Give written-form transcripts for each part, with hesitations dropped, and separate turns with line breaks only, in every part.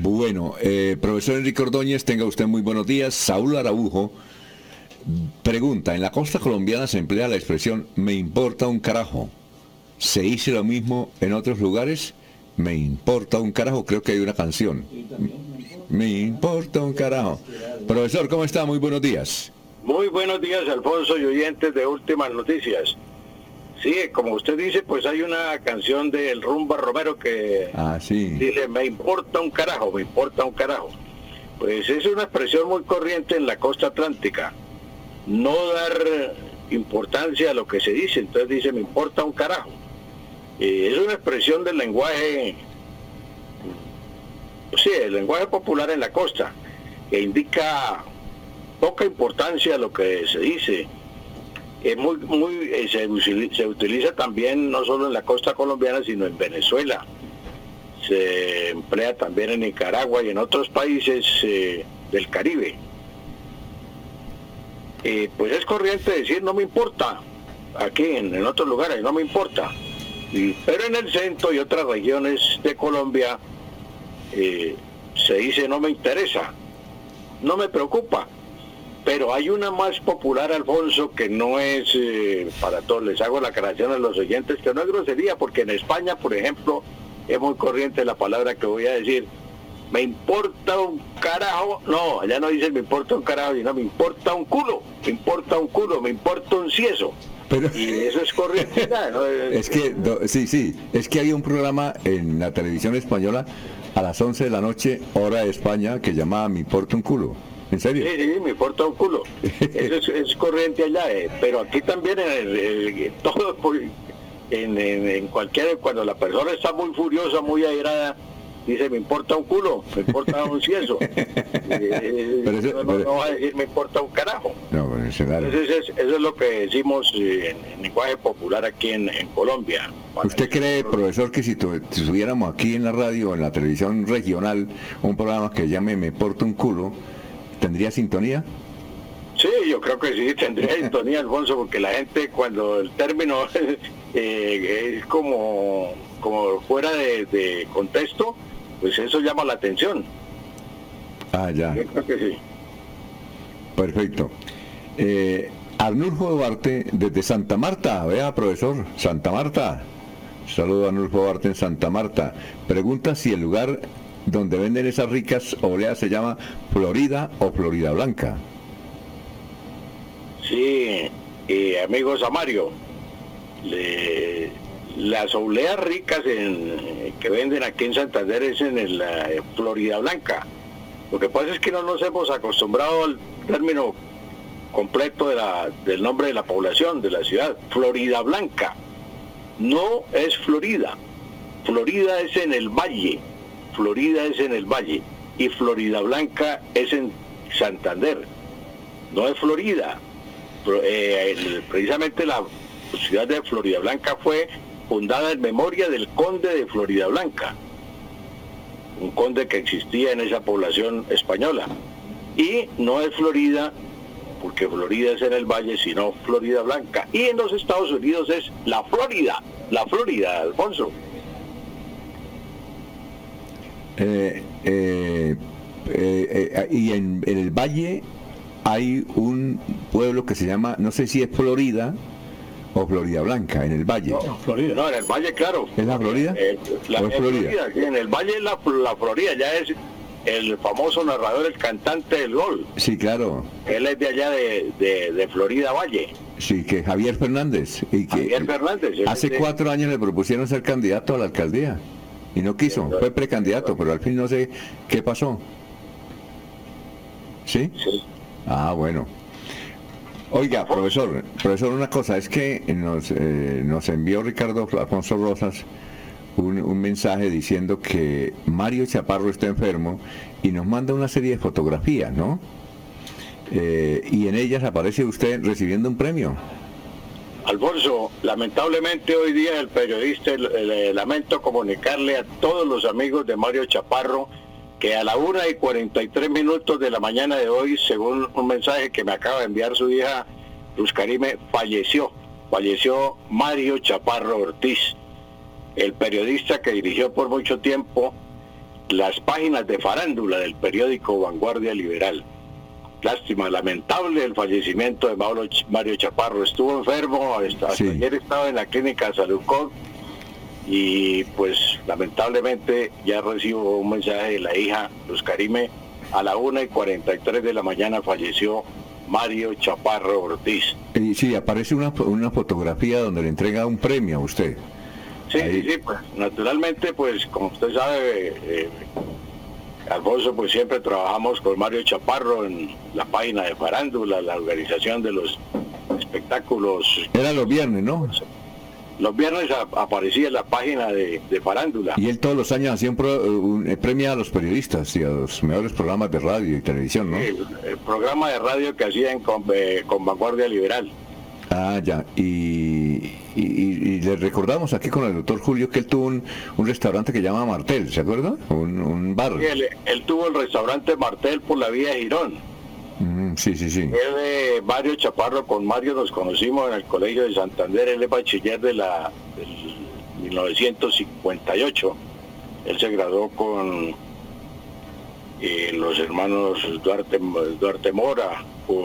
Bueno, profesor Enrique Ordóñez, tenga usted muy buenos días. Saúl Araujo pregunta, en la costa colombiana se emplea la expresión me importa un carajo. ¿Se dice lo mismo en otros lugares? Me importa un carajo, creo que hay una canción. Me importa un carajo. Profesor, ¿cómo está? Muy buenos días.
Muy buenos días, Alfonso y oyentes de Últimas Noticias. Sí, como usted dice, pues hay una canción del Rumba Romero que dice, me importa un carajo, me importa un carajo. Pues es una expresión muy corriente en la costa atlántica. No dar importancia a lo que se dice, entonces dice, me importa un carajo. Es una expresión del lenguaje, sí, el lenguaje popular en la costa, que indica poca importancia a lo que se dice. Es se utiliza también no solo en la costa colombiana, sino en Venezuela. Se emplea también en Nicaragua y en otros países del Caribe. Pues es corriente decir no me importa, aquí en otros lugares no me importa. Pero en el centro y otras regiones de Colombia se dice no me interesa, no me preocupa. Pero hay una más popular, Alfonso, que no es para todos. Les hago la aclaración a los oyentes que no es grosería, porque en España, por ejemplo, es muy corriente la palabra que voy a decir. Me importa un carajo. No, allá no dicen me importa un carajo, sino me importa un culo. Me importa un culo, me importa un cieso.
Pero,
y eso es corriente. ¿No?
Es que, sí, es que hay un programa en la televisión española a las 11 de la noche, hora de España, que llamaba Me importa un culo. ¿En serio?
Sí, me importa un culo. Eso es corriente allá, pero aquí también todo en cualquier, cuando la persona está muy furiosa, muy airada, dice me importa un culo, me importa un cieso. No va a decir me importa un carajo.
No, claro.
Entonces eso es lo que decimos en lenguaje popular aquí en Colombia.
¿Usted cree, profesor, que si tuviéramos aquí en la radio o en la televisión regional un programa que llame Me importa un culo, ¿tendría sintonía?
Sí, yo creo que sí, tendría sintonía, Alfonso, porque la gente cuando el término es como fuera de contexto, pues eso llama la atención.
Ah, ya.
Yo creo que sí.
Perfecto. Arnulfo Duarte, desde Santa Marta, vea, profesor, Santa Marta. Saludo a Arnulfo Duarte en Santa Marta. Pregunta si el lugar donde venden esas ricas obleas se llama Florida o Florida Blanca.
Sí, amigo Samario, las obleas ricas que venden aquí en Santander es en la Florida Blanca. Lo que pasa es que no nos hemos acostumbrado al término completo del nombre de la población, de la ciudad, Florida Blanca. No es Florida. Florida es en el valle. Florida es en el valle y Florida Blanca es en Santander, no es Florida. Precisamente la ciudad de Florida Blanca fue fundada en memoria del conde de Florida Blanca, un conde que existía en esa población española, y no es Florida porque Florida es en el valle, sino Florida Blanca, y en los Estados Unidos es la Florida, Alfonso.
Y en el valle hay un pueblo que se llama, no sé si es Florida o Florida Blanca, en el valle.
No, Florida. No, en el valle, claro.
¿Es la Florida?
¿O es Florida? Sí, en el valle es la Florida, ya es el famoso narrador, el cantante del gol.
Sí, claro.
Él es de allá de Florida Valle.
Sí, que Javier Fernández. Y que
Javier Fernández.
Hace 4 años le propusieron ser candidato a la alcaldía. Y no quiso, fue precandidato, pero al fin no sé qué pasó. ¿Sí?
Sí.
Ah, bueno. Oiga, profesor, una cosa, es que nos envió Ricardo Alfonso Rosas un mensaje diciendo que Mario Chaparro está enfermo y nos manda una serie de fotografías, ¿no? Y en ellas aparece usted recibiendo un premio.
Alfonso, lamentablemente hoy día el periodista, lamento comunicarle a todos los amigos de Mario Chaparro que a la 1:43 de la mañana de hoy, según un mensaje que me acaba de enviar su hija Luz Karime, falleció Mario Chaparro Ortiz, el periodista que dirigió por mucho tiempo las páginas de farándula del periódico Vanguardia Liberal. Lástima, lamentable el fallecimiento de Mario Chaparro. Estuvo enfermo, hasta ayer estaba en la clínica Saludcom y pues lamentablemente ya recibo un mensaje de la hija Luz Karime. A la 1:43 de la mañana falleció Mario Chaparro Ortiz.
Y sí, aparece una fotografía donde le entrega un premio a usted.
Sí, pues naturalmente, pues como usted sabe, Alfonso, pues siempre trabajamos con Mario Chaparro en la página de farándula, la organización de los espectáculos.
Era los viernes, ¿no?
Los viernes aparecía en la página de farándula.
Y él todos los años hacía un premio a los periodistas y a los mejores programas de radio y televisión, ¿no?
Sí, el programa de radio que hacían con Vanguardia Liberal.
Ah, ya. Y le recordamos aquí con el doctor Julio que él tuvo un restaurante que llama Martel, ¿se acuerda? Un bar.
Sí, él tuvo el restaurante Martel por la vía de Girón.
Sí.
Él, Mario Chaparro, con Mario nos conocimos en el Colegio de Santander. Él es bachiller del 1958. Él se graduó con los hermanos Duarte Mora,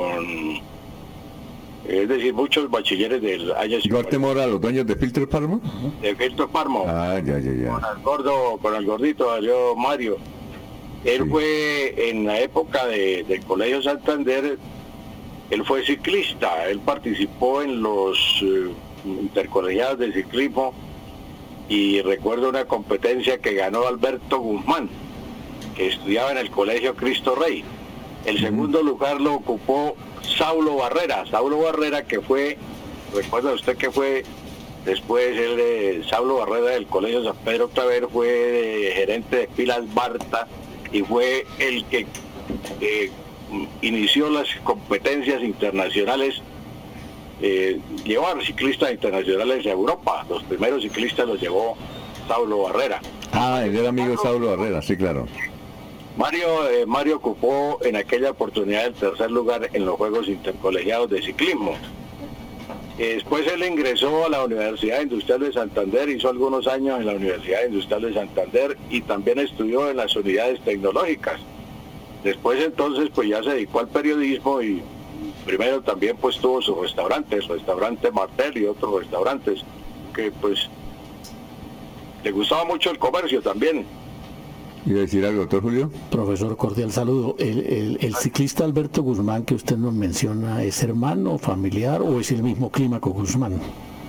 es decir, muchos bachilleres del año 50.
¿Duarte Mora, los dueños de Filtro Parmo?
De Filtro Parmo.
Ah, ya.
Con el gordito salió Mario. Él fue en la época del Colegio Santander, él fue ciclista, él participó en los intercolegiados de ciclismo y recuerdo una competencia que ganó Alberto Guzmán, que estudiaba en el Colegio Cristo Rey. El segundo lugar lo ocupó Saulo Barrera que fue, recuerda usted que fue después Saulo Barrera del Colegio San Pedro Claver, fue gerente de Pilas Barta y fue el que inició las competencias internacionales, llevó a ciclistas internacionales a Europa. Los primeros ciclistas los llevó Saulo Barrera.
Ah, él era amigo de Saulo Barrera, sí, claro.
Mario ocupó en aquella oportunidad el tercer lugar en los Juegos Intercolegiados de Ciclismo. Después él ingresó a la Universidad Industrial de Santander, hizo algunos años en la Universidad Industrial de Santander y también estudió en las unidades tecnológicas. Después entonces pues ya se dedicó al periodismo y primero también pues tuvo sus restaurantes, el restaurante Martel y otros restaurantes, que pues le gustaba mucho el comercio también.
¿Iba a decir algo, doctor Julio?
Profesor, cordial saludo. ¿El ciclista Alberto Guzmán que usted nos menciona es hermano, familiar o es el mismo Clímaco Guzmán?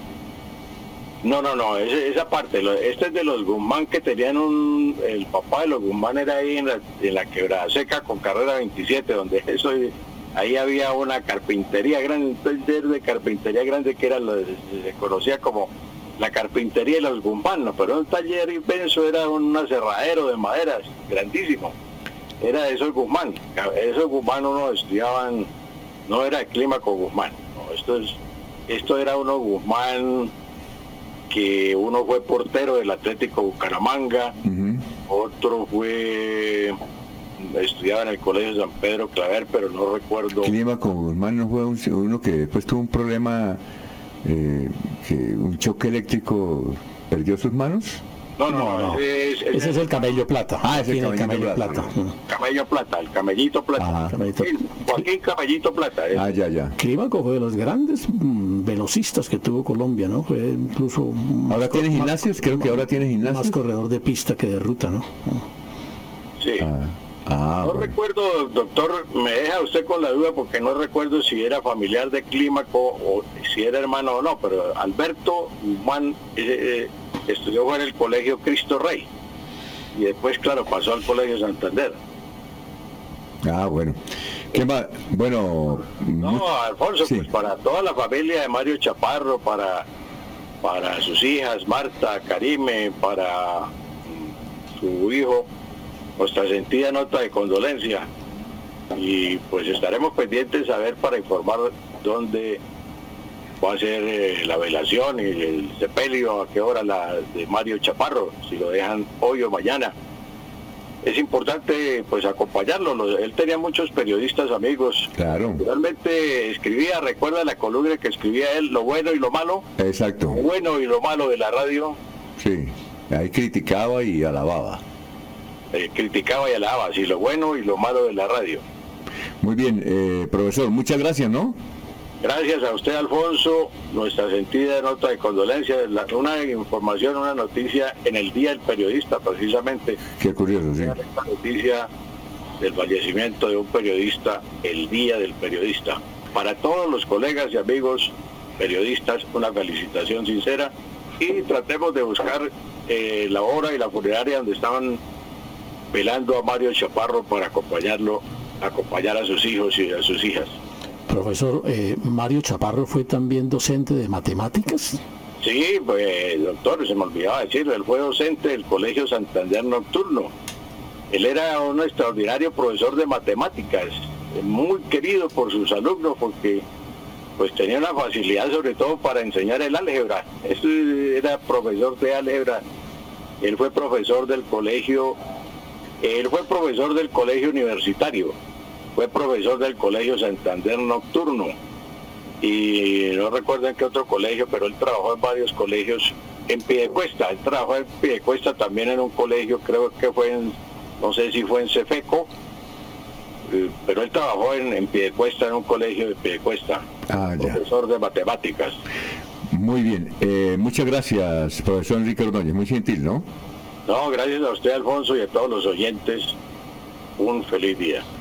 No, esa parte. Este es de los Guzmán que tenían el papá de los Guzmán era ahí en la Quebrada Seca con carrera 27, donde ahí había una carpintería grande, un taller de carpintería grande que se conocía como la carpintería de los Guzmán, ¿no? Pero un taller inmenso, era un aserradero de maderas grandísimo, era de esos Guzmán. Esos Guzmán uno estudiaban, no era el Clímaco Guzmán, no, esto era uno Guzmán que uno fue portero del Atlético Bucaramanga, otro estudiaba en el Colegio San Pedro Claver, pero no recuerdo.
Clímaco Guzmán no fue uno que después tuvo un problema, que un choque eléctrico perdió sus manos.
No.
Ese es el Camello Plata.
Es el Camello Plata.
Camello Plata, el Camellito Plata. Joaquín Camellito Plata.
Ya.
Clímaco fue de los grandes velocistas que tuvo Colombia, ¿no? Fue incluso...
¿Ahora tiene gimnasios? Creo que ahora tiene gimnasios.
Más corredor de pista que de ruta, ¿no?
Sí. No recuerdo, doctor, me deja usted con la duda porque no recuerdo si era familiar de Clímaco o si era hermano o no, pero Alberto Guzmán estudió en el Colegio Cristo Rey y después, claro, pasó al Colegio Santander.
Bueno. ¿Qué más? Bueno...
No, Alfonso, sí. Pues para toda la familia de Mario Chaparro, para sus hijas, Marta, Karime, para su hijo, nuestra sentida nota de condolencia y pues estaremos pendientes a ver para informar dónde va a ser la velación y el sepelio, a qué hora la de Mario Chaparro, si lo dejan hoy o mañana. Es importante pues acompañarlo, él tenía muchos periodistas amigos.
Claro.
Realmente escribía, recuerda la columna que escribía él, lo bueno y lo malo.
Exacto.
Lo bueno y lo malo de la radio.
Sí, ahí criticaba y alababa.
criticaba y alababa, así lo bueno y lo malo de la radio.
Muy bien, profesor, muchas gracias, ¿no?
Gracias a usted, Alfonso. Nuestra sentida nota de condolencia, una información, una noticia en el Día del Periodista, precisamente.
Qué curioso, sí.
Esta noticia del fallecimiento de un periodista, el Día del Periodista. Para todos los colegas y amigos periodistas, una felicitación sincera, y tratemos de buscar la hora y la funeraria donde estaban velando a Mario Chaparro para acompañar a sus hijos y a sus hijas.
Profesor, Mario Chaparro fue también docente de matemáticas.
Sí, pues doctor, se me olvidaba decirlo, él fue docente del Colegio Santander Nocturno. Él era un extraordinario profesor de matemáticas, muy querido por sus alumnos porque pues tenía una facilidad sobre todo para enseñar el álgebra. Era profesor de álgebra. Él fue profesor del colegio universitario. Fue profesor del Colegio Santander Nocturno y no recuerdo en qué otro colegio, pero él trabajó en varios colegios en Piedecuesta. Él trabajó en Piedecuesta también en un colegio, creo que no sé si fue en Cefeco, pero él trabajó en Piedecuesta, en un colegio de Piedecuesta, profesor de matemáticas.
Muy bien, muchas gracias, profesor Enrique Ordóñez, muy gentil, ¿no?
No, gracias a usted, Alfonso, y a todos los oyentes, un feliz día.